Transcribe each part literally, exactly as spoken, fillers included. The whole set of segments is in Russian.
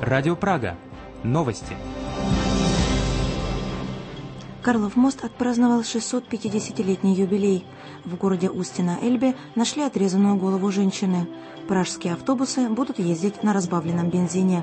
Радио Прага. Новости. Карлов мост отпраздновал шестьсот пятидесятилетний юбилей. В городе Усти-на-Эльбе нашли отрезанную голову женщины. Пражские автобусы будут ездить на разбавленном бензине.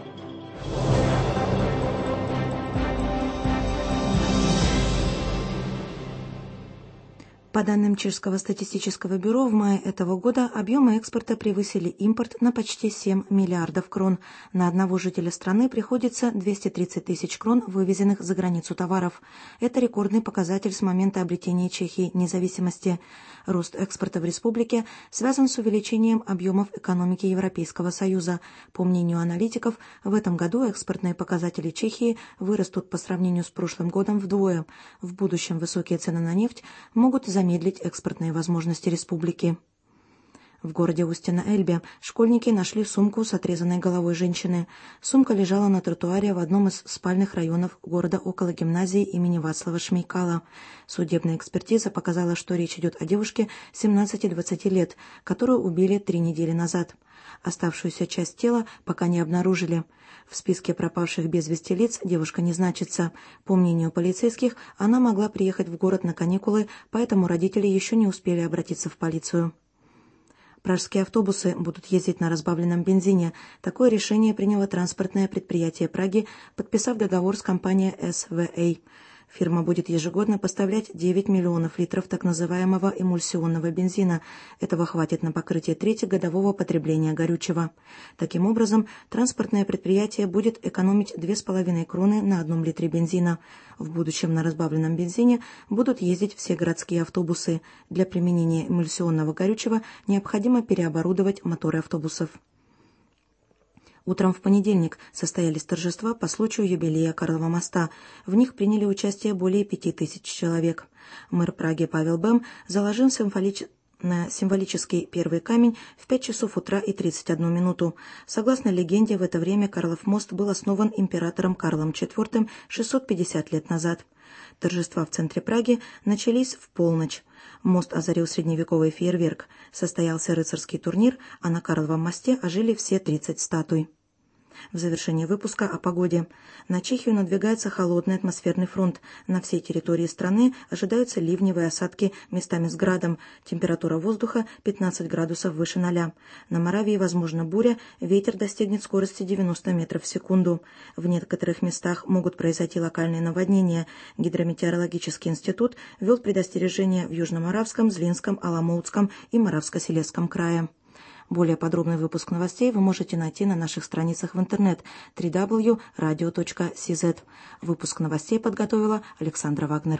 По данным Чешского статистического бюро, в мае этого года объемы экспорта превысили импорт на почти семь миллиардов крон. На одного жителя страны приходится двести тридцать тысяч крон, вывезенных за границу товаров. Это рекордный показатель с момента обретения Чехии независимости. Рост экспорта в республике связан с увеличением объемов экономики Европейского Союза. По мнению аналитиков, в этом году экспортные показатели Чехии вырастут по сравнению с прошлым годом вдвое. В будущем высокие цены на нефть могут замедлить замедлить экспортные возможности республики. В городе Усти-на-Эльбе школьники нашли сумку с отрезанной головой женщины. Сумка лежала на тротуаре в одном из спальных районов города около гимназии имени Вацлава Шмейкала. Судебная экспертиза показала, что речь идет о девушке семнадцати-двадцати лет, которую убили три недели назад. Оставшуюся часть тела пока не обнаружили. В списке пропавших без вести лиц девушка не значится. По мнению полицейских, она могла приехать в город на каникулы, поэтому родители еще не успели обратиться в полицию. Пражские автобусы будут ездить на разбавленном бензине. Такое решение приняло транспортное предприятие Праги, подписав договор с компанией эс вэ эй. Фирма будет ежегодно поставлять девять миллионов литров так называемого эмульсионного бензина. Этого хватит на покрытие трети годового потребления горючего. Таким образом, транспортное предприятие будет экономить две с половиной кроны на одном литре бензина. В будущем на разбавленном бензине будут ездить все городские автобусы. Для применения эмульсионного горючего необходимо переоборудовать моторы автобусов. Утром в понедельник состоялись торжества по случаю юбилея Карлова моста. В них приняли участие более пяти тысяч человек. Мэр Праги Павел Бем заложил символич... на символический первый камень в пять часов утра и тридцать одну минуту. Согласно легенде, в это время Карлов мост был основан императором Карлом четвёртым шестьсот пятьдесят лет назад. Торжества в центре Праги начались в полночь. Мост озарил средневековый фейерверк. Состоялся рыцарский турнир, а на Карловом мосте ожили все тридцать статуй. В завершение выпуска о погоде. На Чехию надвигается холодный атмосферный фронт. На всей территории страны ожидаются ливневые осадки местами с градом. Температура воздуха пятнадцать градусов выше ноля. На Моравии возможна буря, ветер достигнет скорости девяносто метров в секунду. В некоторых местах могут произойти локальные наводнения. Гидрометеорологический институт ввел предостережения в Южно-Моравском, Злинском, Аламоутском и Моравско-Силезском крае. Более подробный выпуск новостей вы можете найти на наших страницах в интернет дабл ю дабл ю дабл ю точка радио точка си зет. Выпуск новостей подготовила Александра Вагнер.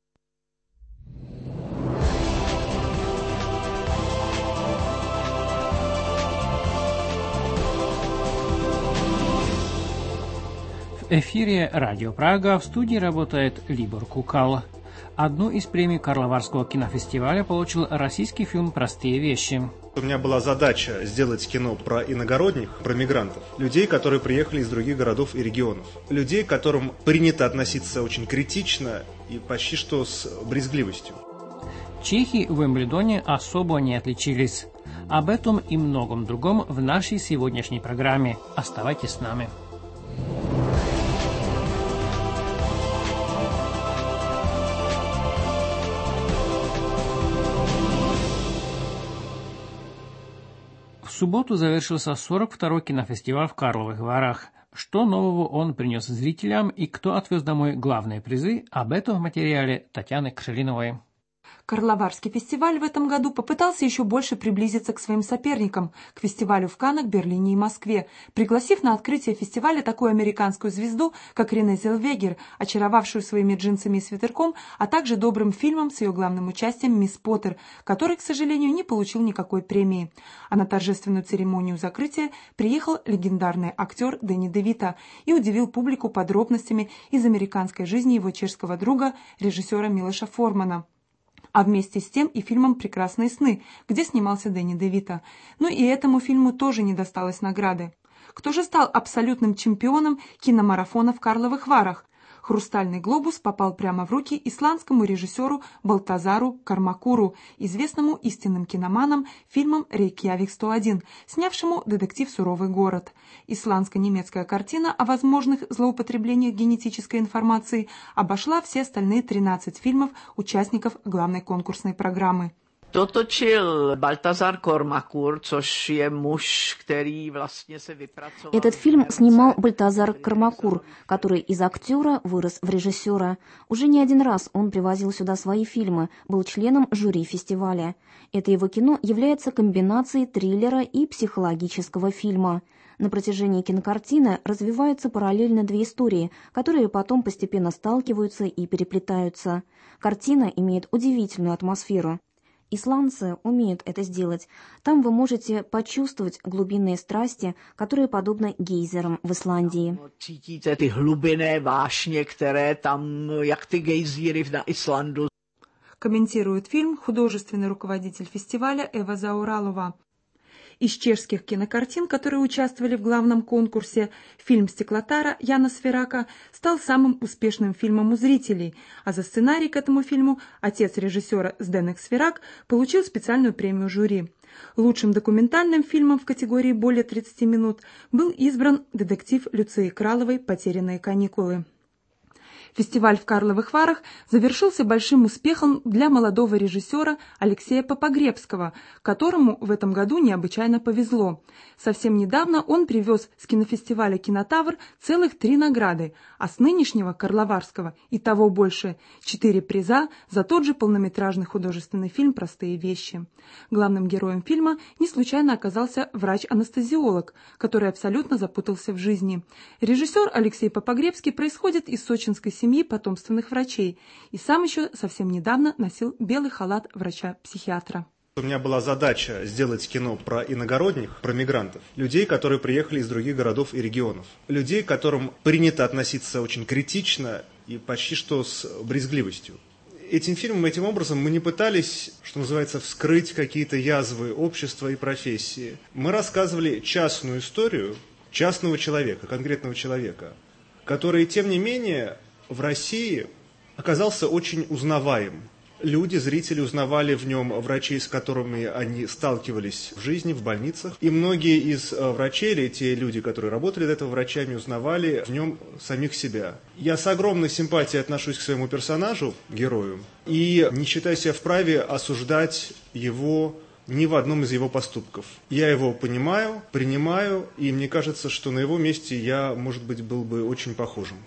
В эфире Радио Прага, в студии работает Либор Кукал. Одну из премий Карловарского кинофестиваля получил российский фильм «Простые вещи». У меня была задача сделать кино про иногородних, про мигрантов, людей, которые приехали из других городов и регионов, людей, к которым принято относиться очень критично и почти что с брезгливостью. Чехи в Уимблдоне особо не отличились. Об этом и многом другом в нашей сегодняшней программе. Оставайтесь с нами. В субботу завершился сорок второй кинофестиваль в Карловых Варах. Что нового он принес зрителям и кто отвез домой главные призы, об этом в материале Татьяны Кшелиновой. Карловарский фестиваль в этом году попытался еще больше приблизиться к своим соперникам, к фестивалю в Каннах, Берлине и Москве, пригласив на открытие фестиваля такую американскую звезду, как Рене Зелвегер, очаровавшую своими джинсами и свитерком, а также добрым фильмом с ее главным участием «Мисс Поттер», который, к сожалению, не получил никакой премии. А на торжественную церемонию закрытия приехал легендарный актер Дэнни де Вито и удивил публику подробностями из американской жизни его чешского друга, режиссера Милоша Формана. А вместе с тем и фильмом «Прекрасные сны», где снимался Дэнни де Вито. Но и этому фильму тоже не досталось награды. Кто же стал абсолютным чемпионом киномарафона в Карловых Варах? «Хрустальный глобус» попал прямо в руки исландскому режиссеру Балтазару Кармакуру, известному истинным киноманам фильмом «Рейкьявик сто один», снявшему детектив «Суровый город». Исландско-немецкая картина о возможных злоупотреблениях генетической информации обошла все остальные тринадцать фильмов участников главной конкурсной программы. To točil Baltazar Kormakur, což je muž, který vlastně se vypracoval. Этот фильм снимал Бальтазар Кармакур, который из актера вырос в режиссера. Уже не один раз он привозил сюда свои фильмы, был членом жюри фестиваля. Это его кино является комбинацией триллера и психологического фильма. На протяжении кинокартины развиваются параллельно две истории, которые потом постепенно сталкиваются и переплетаются. Картина имеет удивительную атмосферу. Исландцы умеют это сделать. Там вы можете почувствовать глубинные страсти, которые подобны гейзерам в Исландии. Cítíte ty hlubinné vášně, které tam, jak ty gejzíry na Islandu. Комментирует фильм художественный руководитель фестиваля Эва Зауралова. Из чешских кинокартин, которые участвовали в главном конкурсе, фильм «Стеклотара» Яна Сферака стал самым успешным фильмом у зрителей, а за сценарий к этому фильму отец режиссера Сденек Сферак получил специальную премию жюри. Лучшим документальным фильмом в категории более тридцати минут был избран детектив Люции Краловой «Потерянные каникулы». Фестиваль в Карловых Варах завершился большим успехом для молодого режиссера Алексея Попогребского, которому в этом году необычайно повезло. Совсем недавно он привез с кинофестиваля «Кинотавр» целых три награды, а с нынешнего Карловарского и того больше – четыре приза за тот же полнометражный художественный фильм «Простые вещи». Главным героем фильма не случайно оказался врач-анестезиолог, который абсолютно запутался в жизни. Режиссер Алексей Попогребский происходит из сочинской семьи семьи потомственных врачей и сам еще совсем недавно носил белый халат врача-психиатра. У меня была задача сделать кино про иногородних, про мигрантов, людей, которые приехали из других городов и регионов, людей, к которым принято относиться очень критично и почти что с брезгливостью. Этим фильмом, этим образом мы не пытались, что называется, вскрыть какие-то язвы общества и профессии. Мы рассказывали частную историю частного человека, конкретного человека, который, тем не менее, в России оказался очень узнаваем. Люди, зрители узнавали в нем врачей, с которыми они сталкивались в жизни, в больницах. И многие из врачей, или те люди, которые работали до этого врачами, узнавали в нем самих себя. Я с огромной симпатией отношусь к своему персонажу, герою, и не считаю себя вправе осуждать его ни в одном из его поступков. Я его понимаю, принимаю, и мне кажется, что на его месте я, может быть, был бы очень похожим.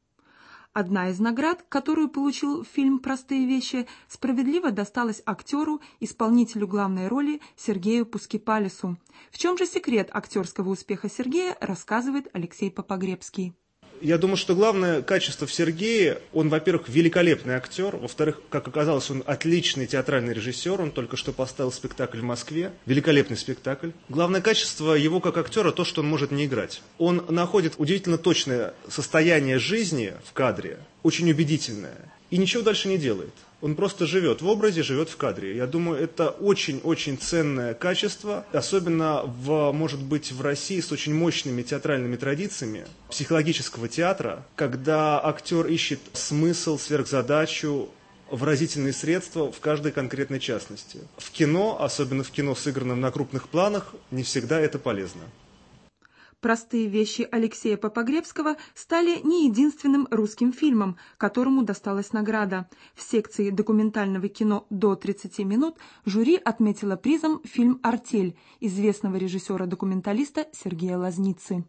Одна из наград, которую получил фильм «Простые вещи», справедливо досталась актеру, исполнителю главной роли Сергею Пускипалису. В чем же секрет актерского успеха Сергея, рассказывает Алексей Попогребский. Я думаю, что главное качество в Сергее, он, во-первых, великолепный актер, во-вторых, как оказалось, он отличный театральный режиссер, он только что поставил спектакль в Москве, великолепный спектакль. Главное качество его как актера то, что он может не играть. Он находит удивительно точное состояние жизни в кадре, очень убедительное, и ничего дальше не делает. Он просто живет в образе, живет в кадре. Я думаю, это очень-очень ценное качество, особенно, в, может быть, в России с очень мощными театральными традициями психологического театра, когда актер ищет смысл, сверхзадачу, выразительные средства в каждой конкретной частности. В кино, особенно в кино, сыгранном на крупных планах, не всегда это полезно. «Простые вещи» Алексея Попогребского стали не единственным русским фильмом, которому досталась награда. В секции документального кино до тридцати минут жюри отметило призом фильм «Артель» известного режиссера-документалиста Сергея Лазницы.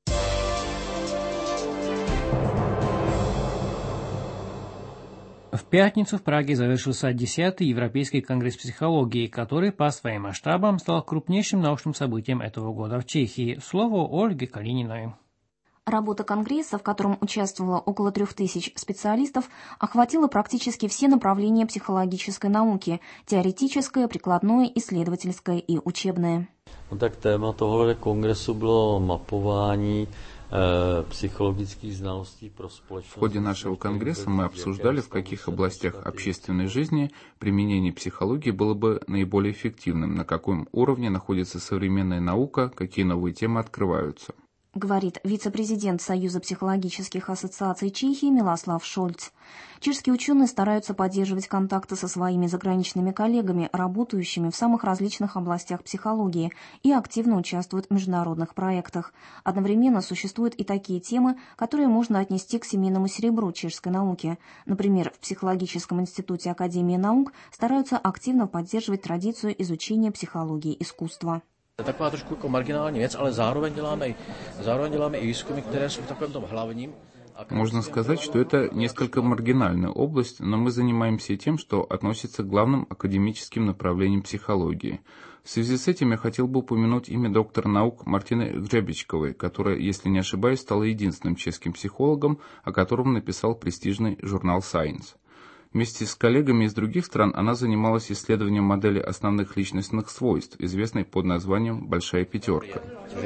В пятницу в Праге завершился десятый Европейский конгресс психологии, который по своим масштабам стал крупнейшим научным событием этого года в Чехии. Слово Ольги Калининой. Работа Конгресса, в котором участвовало около трех тысяч специалистов, охватила практически все направления психологической науки – теоретическое, прикладное, исследовательское и учебное. No tak téma tohoto kongresu bylo mapování психологических знанostí про спольность. В ходе нашего конгресса мы обсуждали, в каких областях общественной жизни применение психологии было бы наиболее эффективным, на каком уровне находится современная наука, какие новые темы открываются. говорит вице-президент Союза психологических ассоциаций Чехии Милослав Шольц. Чешские ученые стараются поддерживать контакты со своими заграничными коллегами, работающими в самых различных областях психологии, и активно участвуют в международных проектах. Одновременно существуют и такие темы, которые можно отнести к семейному серебру чешской науки. Например, в Психологическом институте Академии наук стараются активно поддерживать традицию изучения психологии искусства. Taková trošku jako marginální věc, ale zároveň děláme i, zároveň děláme i výzkumy, které jsou v takovém tom hlavním. Можно сказать, что это несколько маргинальная область, но мы занимаемся и тем, что относится к главным академическим направлениям психологии. В связи с этим я хотел бы упомянуть имя доктора наук Мартины Гребичковой, которая, если не ошибаюсь, стала единственным чешским психологом, о котором написал престижный журнал Science. Вместе с коллегами из других стран она занималась исследованием модели основных личностных свойств, известной под названием «Большая пятерка».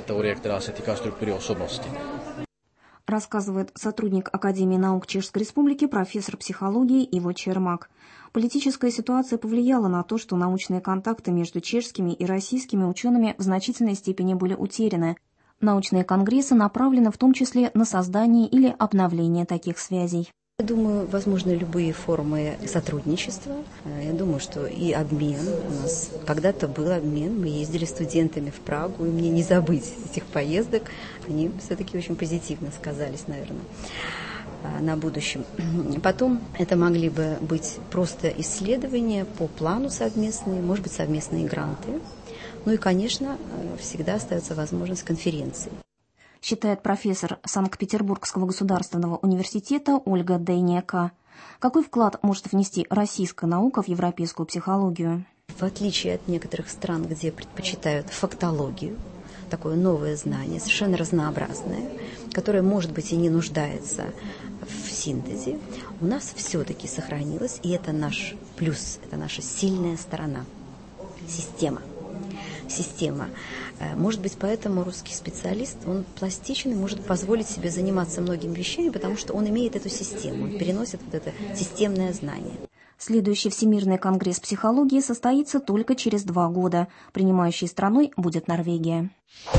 Рассказывает сотрудник Академии наук Чешской Республики, профессор психологии Иво Чермак. Политическая ситуация повлияла на то, что научные контакты между чешскими и российскими учеными в значительной степени были утеряны. Научные конгрессы направлены в том числе на создание или обновление таких связей. Я думаю, возможны любые формы сотрудничества. Я думаю, что и обмен. У нас когда-то был обмен. Мы ездили студентами в Прагу, и мне не забыть этих поездок. Они все-таки очень позитивно сказались, наверное, на будущем. Потом это могли бы быть просто исследования по плану совместные, может быть, совместные гранты. Ну и, конечно, всегда остается возможность конференций. Считает профессор Санкт-Петербургского государственного университета Ольга Дейнека. Какой вклад может внести российская наука в европейскую психологию? В отличие от некоторых стран, где предпочитают фактологию, такое новое знание, совершенно разнообразное, которое, может быть, и не нуждается в синтезе, у нас все-таки сохранилось, и это наш плюс, это наша сильная сторона, система. Система. Может быть, поэтому русский специалист, он пластичен и может позволить себе заниматься многими вещами, потому что он имеет эту систему, он переносит вот это системное знание. Следующий Всемирный конгресс психологии состоится только через два года. Принимающей страной будет Норвегия.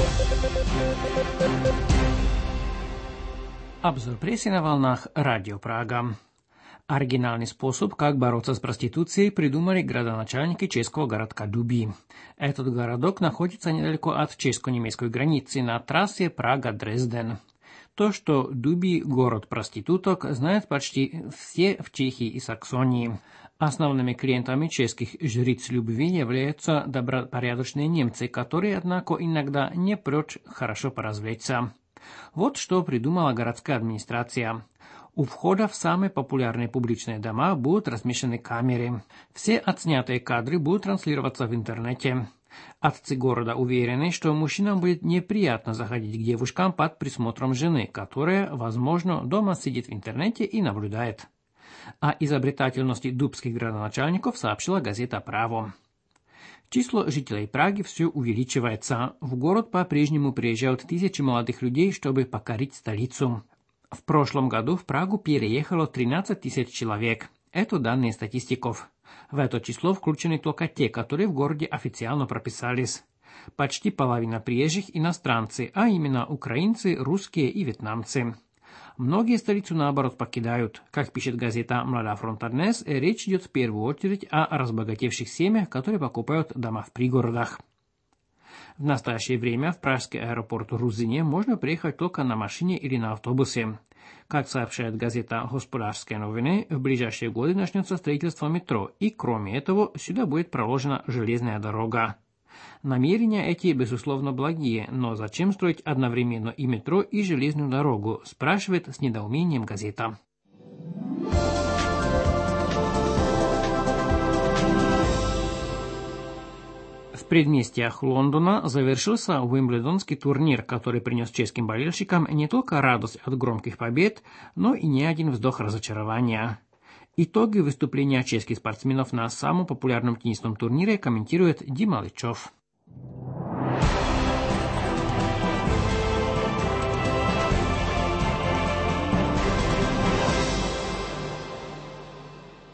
Обзор прессы на волнах Радио Прага. Оригинальный способ, как бороться с проституцией, придумали градоначальники чешского городка Дуби. Этот городок находится недалеко от чешско-немецкой границы на трассе Прага-Дрезден. То, что Дуби – город проституток, знают почти все в Чехии и Саксонии. Основными клиентами чешских жриц любви являются добропорядочные немцы, которые, однако, иногда не прочь хорошо поразвлечься. Вот что придумала городская администрация. У входа в самые популярные публичные дома будут размещены камеры. Все отснятые кадры будут транслироваться в интернете. Отцы города уверены, что мужчинам будет неприятно заходить к девушкам под присмотром жены, которая, возможно, дома сидит в интернете и наблюдает. О изобретательности дубских градоначальников сообщила газета «Право». Число жителей Праги все увеличивается. В город по-прежнему приезжают тысячи молодых людей, чтобы покорить столицу. В прошлом году в Прагу переехало тринадцать тысяч человек. Это данные статистиков. В это число включены только те, которые в городе официально прописались. Почти половина приезжих иностранцы, а именно украинцы, русские и вьетнамцы. Многие столицу, наоборот, покидают. Как пишет газета «Млада фронта Днес», речь идет в первую очередь о разбогатевших семьях, которые покупают дома в пригородах. В настоящее время в пражский аэропорт Рузине можно приехать только на машине или на автобусе. Как сообщает газета «Господарские новины», в ближайшие годы начнется строительство метро, и кроме этого сюда будет проложена железная дорога. Намерения эти, безусловно, благие, но зачем строить одновременно и метро, и железную дорогу, спрашивает с недоумением газета. В предместьях Лондона завершился Уимблдонский турнир, который принес чешским болельщикам не только радость от громких побед, но и не один вздох разочарования. Итоги выступления чешских спортсменов на самом популярном теннисном турнире комментирует Дима Личев. С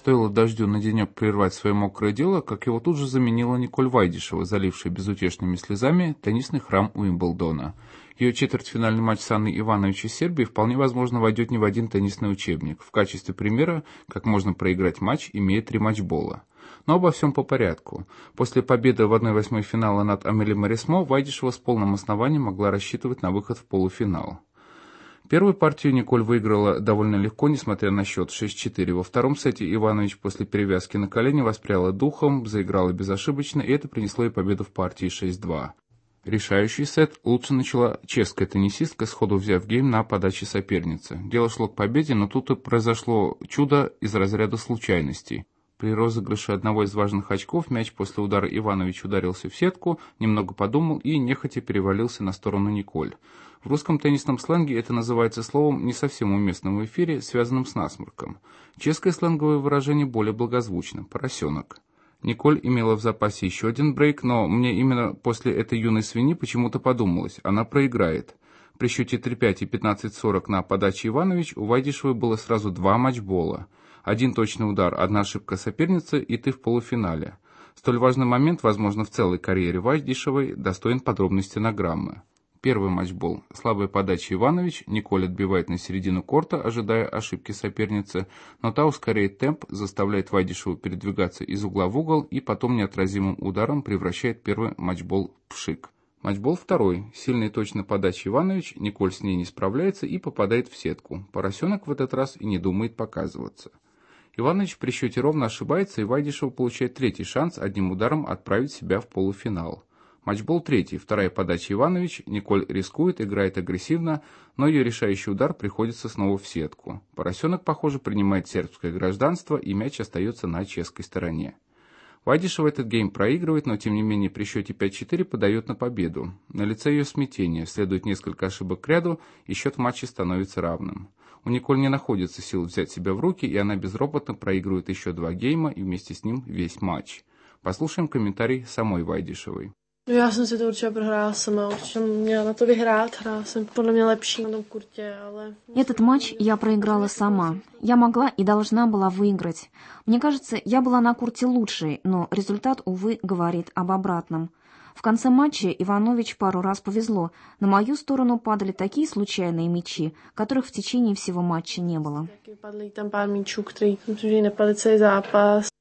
стоило дождю на денек прервать свое мокрое дело, как его тут же заменила Николь Вайдишева, залившая безутешными слезами теннисный храм Уимблдона. Ее четвертьфинальный матч с Анной Иванович из Сербии вполне возможно войдет не в один теннисный учебник. В качестве примера, как можно проиграть матч, имея три матчбола. Но обо всем по порядку. После победы в одной восьмой финала над Амели Марисмо Вайдишева с полным основанием могла рассчитывать на выход в полуфинал. Первую партию Николь выиграла довольно легко, несмотря на счет шесть-четыре. Во втором сете Иванович после перевязки на колени воспряла духом, заиграла безошибочно, и это принесло ей победу в партии шесть-два. Решающий сет лучше начала чешская теннисистка, сходу взяв гейм на подаче соперницы. Дело шло к победе, но тут и произошло чудо из разряда случайностей. При розыгрыше одного из важных очков мяч после удара Иванович ударился в сетку, немного подумал и нехотя перевалился на сторону Николь. В русском теннисном сленге это называется словом, не совсем уместным в эфире, связанным с насморком. Чешское сленговое выражение более благозвучно – «поросенок». Николь имела в запасе еще один брейк, но мне именно после этой юной свиньи почему-то подумалось, она проиграет. При счете три-пять и пятнадцать-сорок на подаче Иванович у Вайдишевой было сразу два матчбола. Один точный удар, одна ошибка соперницы, и ты в полуфинале. Столь важный момент, возможно, в целой карьере Вайдишевой, достоин подробной стенограммы. Первый матчбол. Слабая подача Иванович. Николь отбивает на середину корта, ожидая ошибки соперницы, но та ускоряет темп, заставляет Вайдишеву передвигаться из угла в угол и потом неотразимым ударом превращает первый матчбол в пшик. Матчбол второй. Сильная и точная подача Иванович. Николь с ней не справляется и попадает в сетку. Поросенок в этот раз и не думает показываться. Иванович при счете ровно ошибается, и Вайдишева получает третий шанс одним ударом отправить себя в полуфинал. Матчбол третий, вторая подача Иванович, Николь рискует, играет агрессивно, но ее решающий удар приходится снова в сетку. Поросенок, похоже, принимает сербское гражданство, и мяч остается на чешской стороне. Вайдишева этот гейм проигрывает, но тем не менее при счете пять-четыре подает на победу. На лице ее смятение, следует несколько ошибок к ряду, и счет в матче становится равным. У Николь не находится сил взять себя в руки, и она безропотно проигрывает еще два гейма и вместе с ним весь матч. Послушаем комментарий самой Вайдишевой. Já jsem si to určitě prohrála sama, určitě jsem měla na to vyhrát, hrála jsem podle mě lepší na tom kurtě, ale... Этот матч я проиграла сама. Я могла и должна была выиграть. Мне кажется, я была на курте лучшей, но результат, увы, говорит об обратном. В конце матча Иванович пару раз повезло. На мою сторону падали такие случайные мячи, которых в течение всего матча не было. Падли там пár míčů, který myslím, že nepadly celý zápas.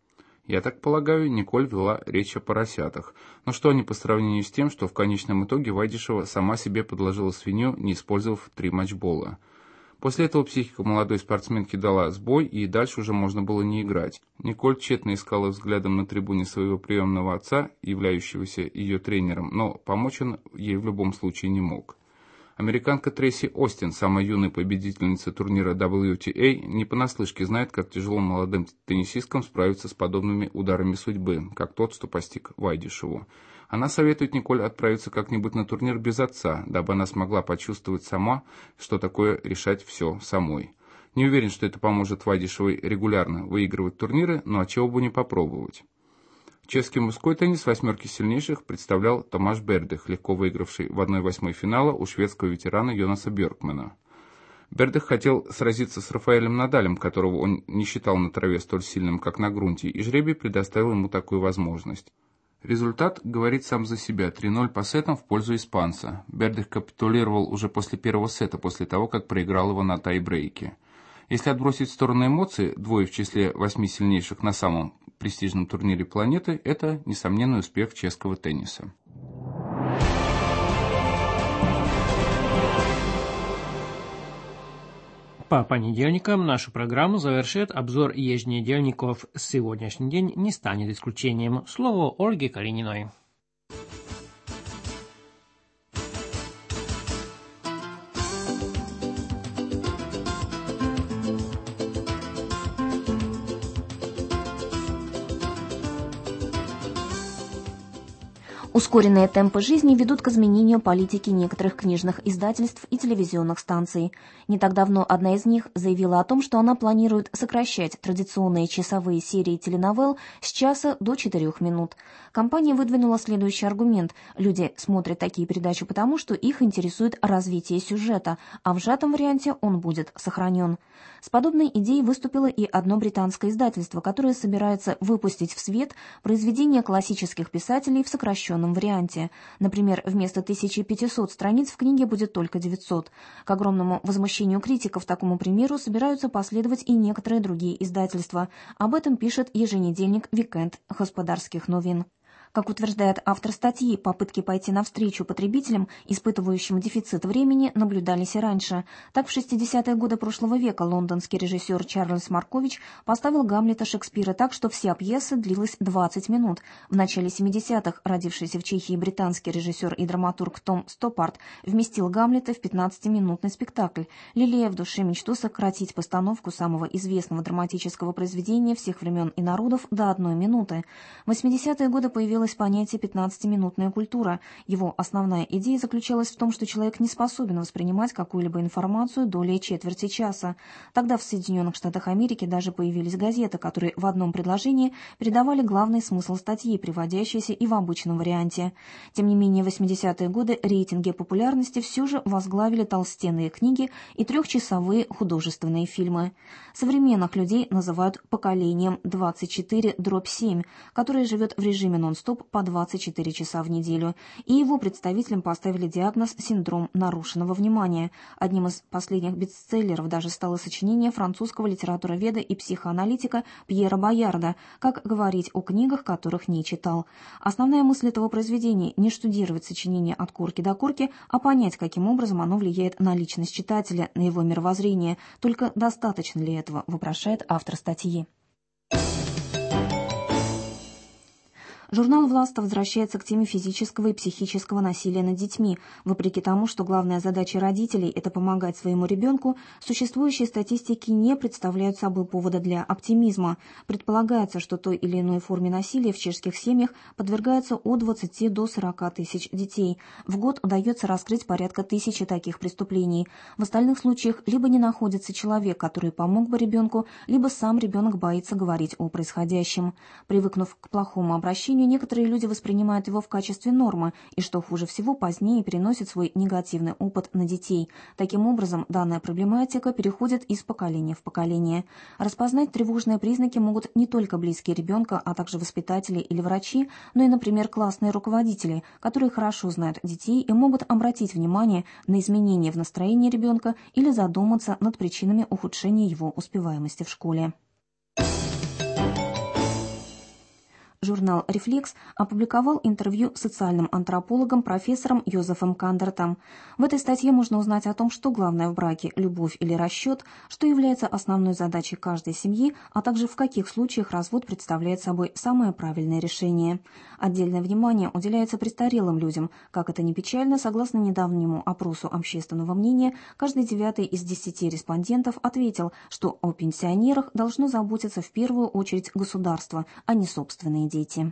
Я так полагаю, Николь вела речь о поросятах. Но что они по сравнению с тем, что в конечном итоге Вайдишева сама себе подложила свинью, не использовав три матчбола. После этого психика молодой спортсменки дала сбой, и дальше уже можно было не играть. Николь тщетно искала взглядом на трибуне своего приемного отца, являющегося ее тренером, но помочь он ей в любом случае не мог. Американка Трейси Остин, самая юная победительница турнира дабл ю ти эй, не понаслышке знает, как тяжело молодым теннисисткам справиться с подобными ударами судьбы, как тот, что постиг Вайдишеву. Она советует Николь отправиться как-нибудь на турнир без отца, дабы она смогла почувствовать сама, что такое решать все самой. Не уверен, что это поможет Вайдишевой регулярно выигрывать турниры, но отчего бы не попробовать. Чешский мужской теннис восьмерки сильнейших представлял Томаш Бердых, легко выигравший в одной восьмой финала у шведского ветерана Йонаса Бьоркмана. Бердых хотел сразиться с Рафаэлем Надалем, которого он не считал на траве столь сильным, как на грунте, и жребий предоставил ему такую возможность. Результат говорит сам за себя: три-ноль по сетам в пользу испанца. Бердых капитулировал уже после первого сета, после того, как проиграл его на тай-брейке. Если отбросить в сторону эмоций, двое в числе восьми сильнейших на самом престижном турнире планеты – это несомненный успех чешского тенниса. По понедельникам нашу программу завершит обзор еженедельников. Сегодняшний день не станет исключением. Слово Ольге Калининой. Ускоренные темпы жизни ведут к изменению политики некоторых книжных издательств и телевизионных станций. Не так давно одна из них заявила о том, что она планирует сокращать традиционные часовые серии теленовелл с часа до четырех минут. Компания выдвинула следующий аргумент. Люди смотрят такие передачи потому, что их интересует развитие сюжета, а в сжатом варианте он будет сохранен. С подобной идеей выступило и одно британское издательство, которое собирается выпустить в свет произведения классических писателей в сокращенном варианте. Например, вместо тысячи пятисот страниц в книге будет только девятьсот. К огромному возмущению критиков такому примеру собираются последовать и некоторые другие издательства. Об этом пишет еженедельник «Вікенд господарских новин». Как утверждает автор статьи, попытки пойти навстречу потребителям, испытывающим дефицит времени, наблюдались и раньше. Так, в шестидесятые годы прошлого века лондонский режиссер Чарльз Маркович поставил Гамлета Шекспира так, что вся пьеса длилась двадцать минут. В начале семидесятых родившийся в Чехии британский режиссер и драматург Том Стоппард вместил Гамлета в пятнадцатиминутный спектакль, лелея в душе мечту сократить постановку самого известного драматического произведения всех времен и народов до одной минуты. В восьмидесятые годы появилась понятие «пятнадцатиминутная культура». Его основная идея заключалась в том, что человек не способен воспринимать какую-либо информацию долей четверти часа. Тогда в Соединенных Штатах Америки даже появились газеты, которые в одном предложении передавали главный смысл статьи, приводящийся и в обычном варианте. Тем не менее, в восьмидесятые годы рейтинги популярности все же возглавили толстенные книги и трехчасовые художественные фильмы. Современных людей называют поколением двадцать четыре дробь семь, которое живет в режиме нон-стоп по двадцать четыре часа в неделю, и его представителям поставили диагноз «синдром нарушенного внимания». Одним из последних бестселлеров даже стало сочинение французского литературоведа и психоаналитика Пьера Боярда «Как говорить о книгах, которых не читал». Основная мысль этого произведения – не штудировать сочинение от корки до корки, а понять, каким образом оно влияет на личность читателя, на его мировоззрение. Только достаточно ли этого, вопрошает автор статьи. Журнал «Власта» возвращается к теме физического и психического насилия над детьми. Вопреки тому, что главная задача родителей – это помогать своему ребенку, существующие статистики не представляют собой повода для оптимизма. Предполагается, что той или иной форме насилия в чешских семьях подвергается от двадцати до сорока тысяч детей. В год удается раскрыть порядка тысячи таких преступлений. В остальных случаях либо не находится человек, который помог бы ребенку, либо сам ребенок боится говорить о происходящем. Привыкнув к плохому обращению, некоторые люди воспринимают его в качестве нормы и, что хуже всего, позднее переносят свой негативный опыт на детей. Таким образом, данная проблематика переходит из поколения в поколение. Распознать тревожные признаки могут не только близкие ребенка, а также воспитатели или врачи, но и, например, классные руководители, которые хорошо знают детей и могут обратить внимание на изменения в настроении ребенка или задуматься над причинами ухудшения его успеваемости в школе. Журнал «Рефлекс» опубликовал интервью с социальным антропологом профессором Йозефом Кандертом. В этой статье можно узнать о том, что главное в браке – любовь или расчет, что является основной задачей каждой семьи, а также в каких случаях развод представляет собой самое правильное решение. Отдельное внимание уделяется престарелым людям. Как это ни печально, согласно недавнему опросу общественного мнения, каждый девятый из десяти респондентов ответил, что о пенсионерах должно заботиться в первую очередь государство, а не собственные дети.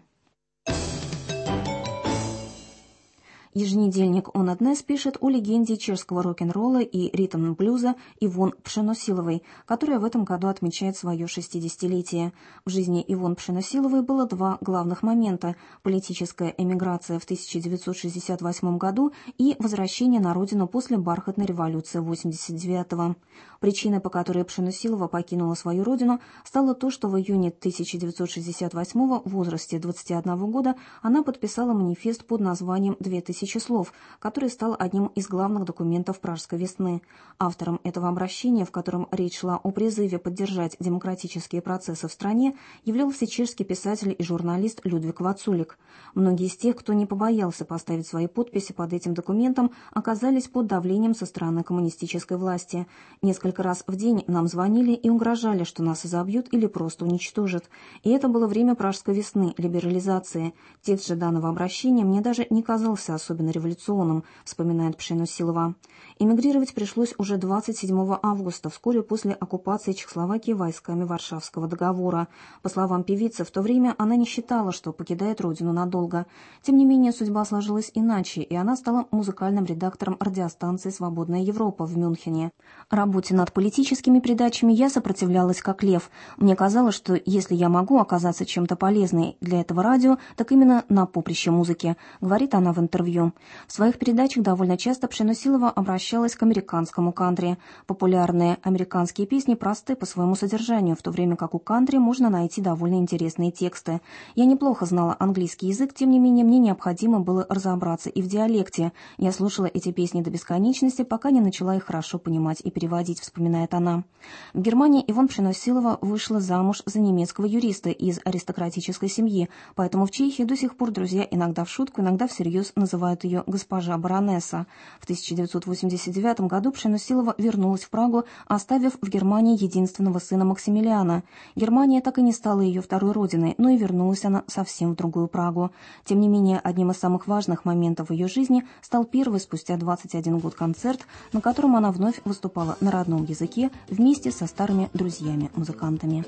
Еженедельник «Он Однес» пишет о легенде чешского рок-н-ролла и ритм-блюза Ивон Пшеносиловой, которая в этом году отмечает свое шестидесятилетие. В жизни Ивон Пшеносиловой было два главных момента – политическая эмиграция в тысяча девятьсот шестьдесят восьмом году и возвращение на родину после бархатной революции восемьдесят девятого. Причиной, по которой Пшеносилова покинула свою родину, стало то, что в июне тысяча девятьсот шестьдесят восьмого в возрасте двадцати одного года она подписала манифест под названием «Две тысячи слов», который стал одним из главных документов Пражской весны. Автором этого обращения, в котором речь шла о призыве поддержать демократические процессы в стране, являлся чешский писатель и журналист Людвиг Вацулик. Многие из тех, кто не побоялся поставить свои подписи под этим документом, оказались под давлением со стороны коммунистической власти. Несколько раз в день нам звонили и угрожали, что нас изобьют или просто уничтожат. И это было время Пражской весны, либерализации. Текст же данного обращения мне даже не казался особенно особенно революционным, вспоминает Пшеносилова. Эмигрировать пришлось уже двадцать седьмого августа, вскоре после оккупации Чехословакии войсками Варшавского договора. По словам певицы, в то время она не считала, что покидает родину надолго. Тем не менее, судьба сложилась иначе, и она стала музыкальным редактором радиостанции «Свободная Европа» в Мюнхене. Работе над политическими передачами я сопротивлялась как лев. Мне казалось, что если я могу оказаться чем-то полезной для этого радио, так именно на поприще музыки, говорит она в интервью. В своих передачах довольно часто Пшеносилова обращалась к американскому кантри. Популярные американские песни просты по своему содержанию, в то время как у кантри можно найти довольно интересные тексты. Я неплохо знала английский язык, тем не менее мне необходимо было разобраться и в диалекте. Я слушала эти песни до бесконечности, пока не начала их хорошо понимать и переводить, вспоминает она. В Германии Ивонне Пшеносилова вышла замуж за немецкого юриста из аристократической семьи, поэтому в Чехии до сих пор друзья иногда в шутку, иногда всерьез называют ее госпожа баронесса. В тысяча девятьсот восемьдесят девятом году Пшеносилова вернулась в Прагу, оставив в Германии единственного сына Максимилиана. Германия так и не стала ее второй родиной, но и вернулась она совсем в другую Прагу. Тем не менее, одним из самых важных моментов в ее жизни стал первый спустя двадцать один год концерт, на котором она вновь выступала на родном языке вместе со старыми друзьями-музыкантами.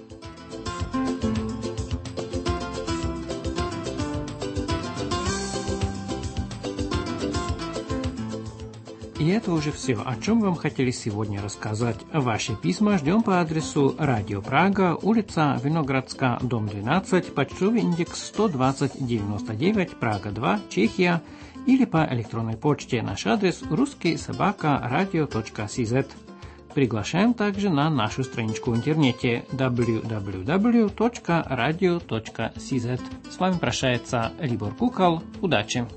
И это уже все, о чем вам хотели сегодня рассказать. Ваши письма ждем по адресу Радио Прага, улица Виноградская, дом двенадцать, почтовый индекс сто двадцать девяносто девять, Прага два, Чехия, или по электронной почте. Наш адрес русский собака радио точка си зет. Приглашаем также на нашу страничку в интернете дабл ю дабл ю дабл ю точка радио точка си зет. С вами прощается Libor Kukal. Удачи!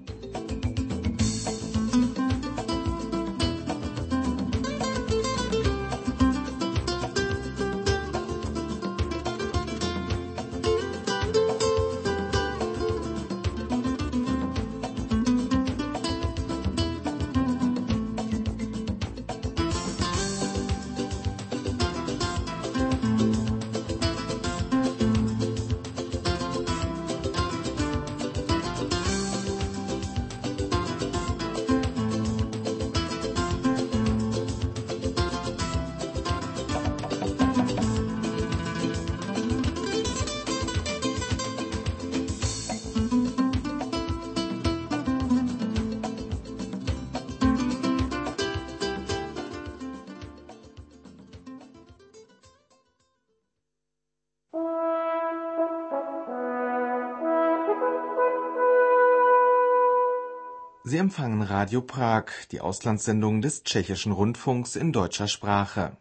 Sie empfangen Radio Prag, die Auslandssendung des Tschechischen Rundfunks in deutscher Sprache.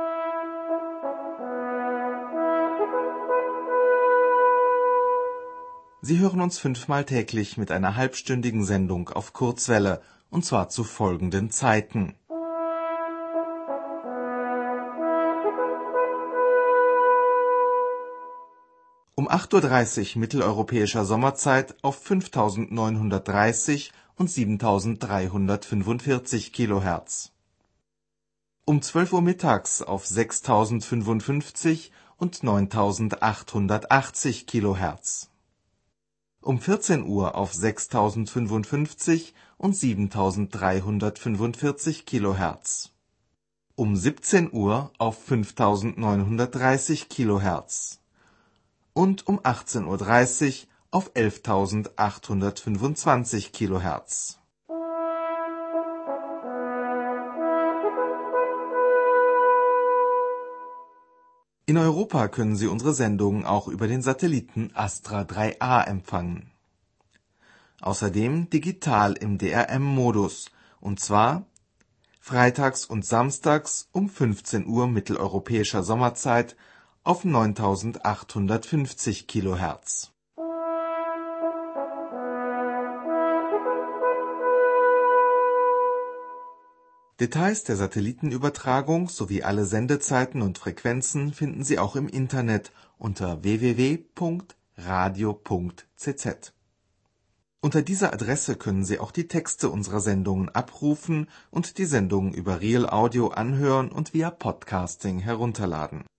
Sie hören uns fünfmal täglich mit einer halbstündigen Sendung auf Kurzwelle, und zwar zu folgenden Zeiten. Um acht Uhr dreißig mitteleuropäischer Sommerzeit auf fünftausendneunhundertdreißig und siebentausenddreihundertfünfundvierzig Kilohertz. Um zwölf Uhr mittags auf sechstausendfünfundfünfzig und neuntausendachthundertachtzig Kilohertz. Um vierzehn Uhr auf sechstausendfünfundfünfzig und siebentausenddreihundertfünfundvierzig Kilohertz. Um siebzehn Uhr auf fünftausendneunhundertdreißig Kilohertz. Und um achtzehn Uhr dreißig auf elftausendachthundertfünfundzwanzig Kilohertz. In Europa können Sie unsere Sendungen auch über den Satelliten Astra drei A empfangen. Außerdem digital im D R M-Modus, und zwar freitags und samstags um fünfzehn Uhr mitteleuropäischer Sommerzeit auf neuntausendachthundertfünfzig Kilohertz. Details der Satellitenübertragung sowie alle Sendezeiten und Frequenzen finden Sie auch im Internet unter w w w punkt radio punkt z z. Unter dieser Adresse können Sie auch die Texte unserer Sendungen abrufen und die Sendungen über Real Audio anhören und via Podcasting herunterladen.